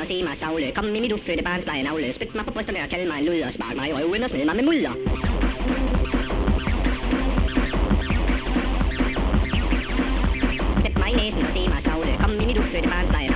og se mig savle. Kom i mit ufødte barnsblege navle. Spyt mig på brysterne og kald mig en luder. Spark mig i røven og smid mig med mudder. Sæt mig i næsen og se mig savle. Kom i mit ufødte barnsblege navle.